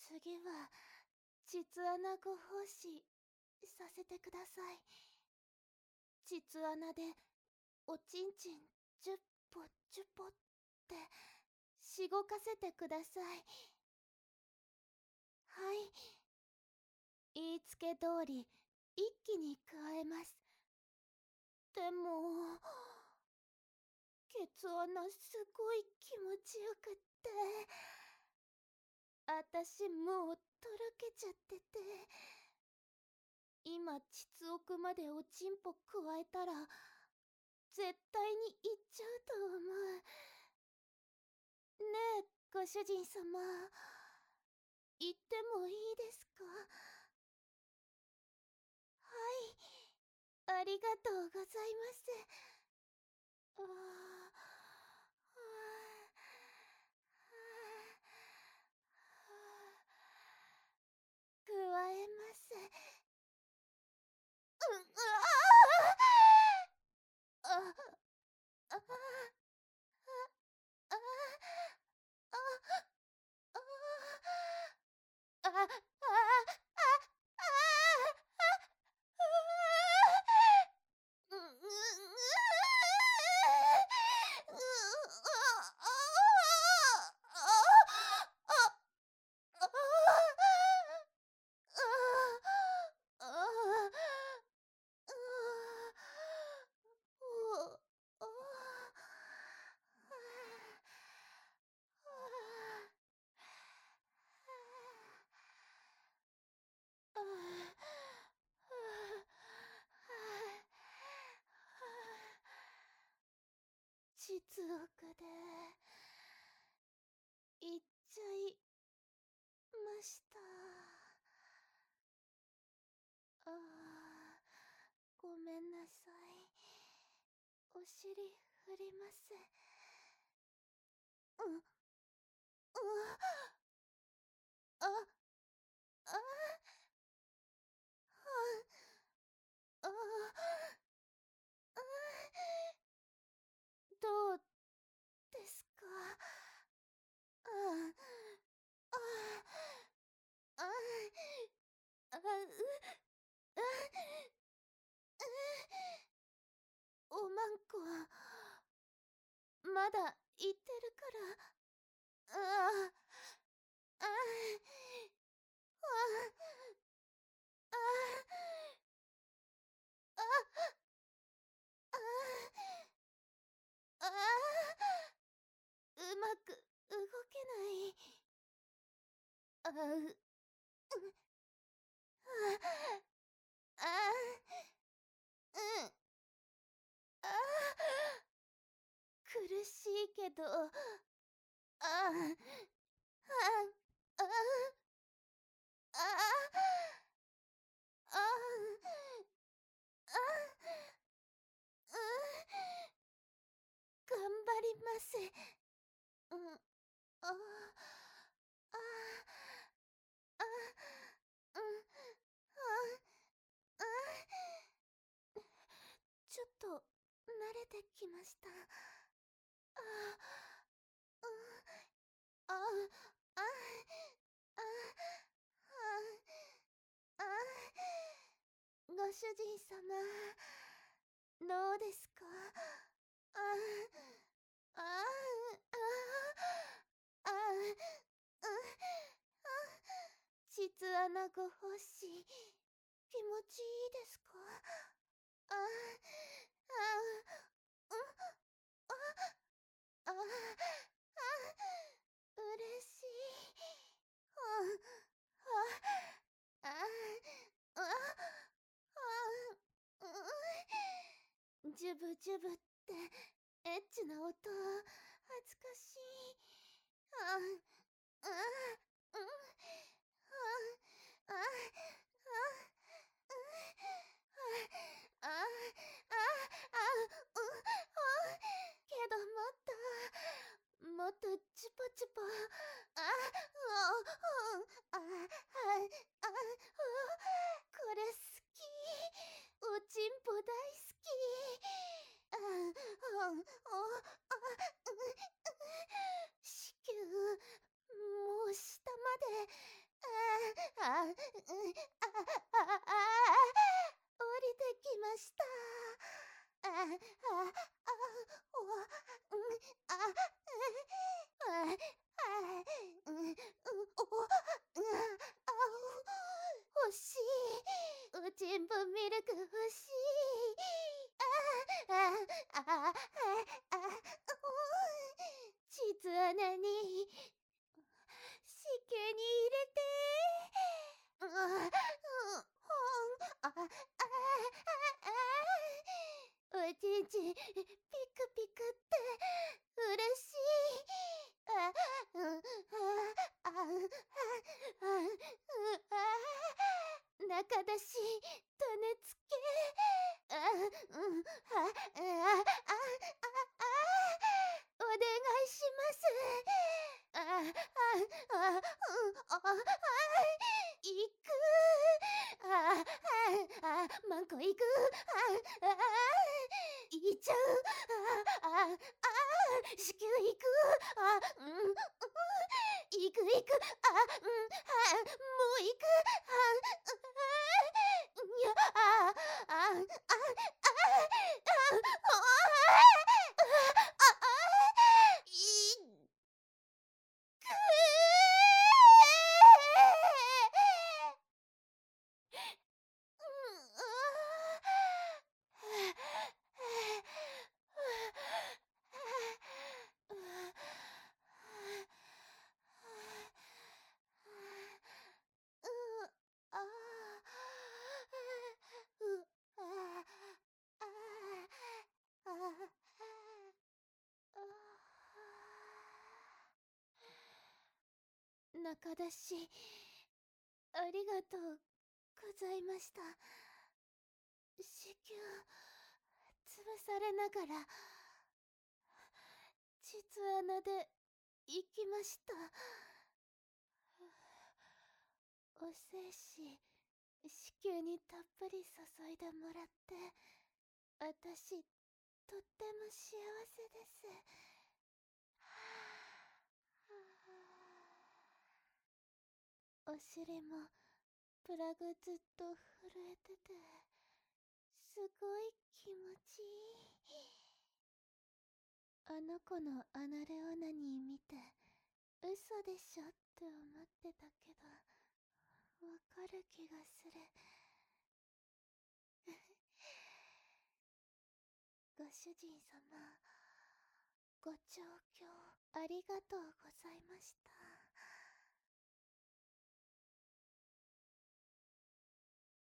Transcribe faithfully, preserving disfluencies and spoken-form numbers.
次は膣穴ご奉仕させてください。膣穴でおちんちんじゅっぽじゅっぽってしごかせてください。はい、言いつけ通り一気に加えます。でもケツ穴すごい気持ちよくって、あたしもうとろけちゃってて、今膣奥までおちんぽ加えたら絶対にいっちゃうと思う。ねえご主人様、言ってもいいですか？はい、ありがとうございます。ああ、加えます。う、うあああああああああうう膣奥でいっちゃいました。ああ、ごめんなさい。お尻振ります。うん、うあ、あ、あ、あ、あ、あ、どうですか？あ、あ、あ、あ、う、あ、おまんこまだ言ってるから。ああ、あ、あ、あ、あ、あ、あ、うまく動けない。あ、う、あ、あ、うん、あ、苦しいけど、あ、あ、あ、あ、あ、あ、頑張ります。うん、あ、あ、あ、あ、うん、あ、あ、ちょっと慣れてきました。あ、うん、あ、あ、あ、あ、あ、ご主人様、どうですか？あ、あ、あ、あ、あ、膣穴ご奉仕気持ちいいですか？あ、あ、うん、あ、あ、あ、嬉しい。あ、あ、あ、あ、あ、うん、ジュブジュブってエッチな音恥ずかしい。あ、あ、うん、あ、あ、あ、あ、あ、あ、うん、あ、けどもっともっとチュポチュポ、あ、うん、あ、あ、あ、これ好き。おちんぽ大好き。あ、うん、お、あ、子宮もう下まで。あ、 あ、うん、あ、あ、あ、降りてきました。あ、あ、あ、お、うん、あ、あ、あ、うん、うん、お、うん、あ、欲しい。うちんぶミルク欲しい。あ、あ、あ、あ、あ、あ、膣穴に子宮に入れて。うん、うん、ほん、あ、あ、あ、あ、おちんちんピクピクって嬉しい。あ、うん、あ、あ、あ、あ、あ、中出し種付け。あ、うん、あ、あ、あ、あ、あ、お願いします。あ、あ、あ、うん、あ、あ、行く。あ、あ、あ、マンコ行く。あ、あ、行っちゃう。あ、あ、あ、子宮行く。あ、うん、うん、行く行く。あ、うん、あ、もう行く。あ、あ、いや、あ、あ、あ、あ、あ、あ、あ、いく。中出しありがとうございました。子宮潰されながら膣穴で行きました。お精子子宮にたっぷり注いでもらって私とっても幸せです。お尻もプラグずっと震えててすごい気持ちいい。あの子のアナルオナニー見て嘘でしょって思ってたけどわかる気がする。ご主人様ご調教ありがとうございました。